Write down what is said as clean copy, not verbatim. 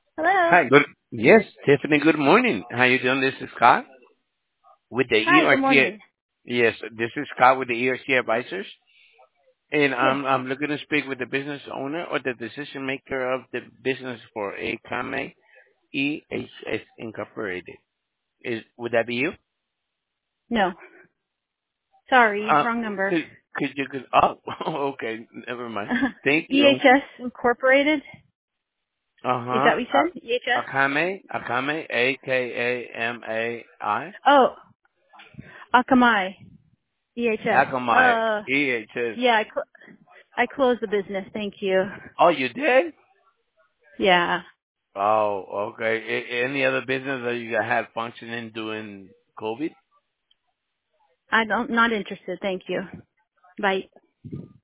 Hello. Hi, good. Yes, Tiffany, good morning. How you doing? This is Scott with the Hi, good ERC. morning. Yes, this is Scott with the ERC Advisors, and Yes. I'm looking to speak with the business owner or the decision maker of the business for Akame EHS Incorporated. Would that be you? No. Sorry, Uh, wrong number. oh, okay, never mind. Thank you. EHS Incorporated? Uh Is that huh. what you said? EHS? Akame, Akamai, Oh, Akamai. EHS. Akamai, EHS. Yeah, I closed the business. Thank you. Oh, you did? Yeah. Oh, okay. Any other business that you had functioning during COVID? Not interested. Thank you. Bye.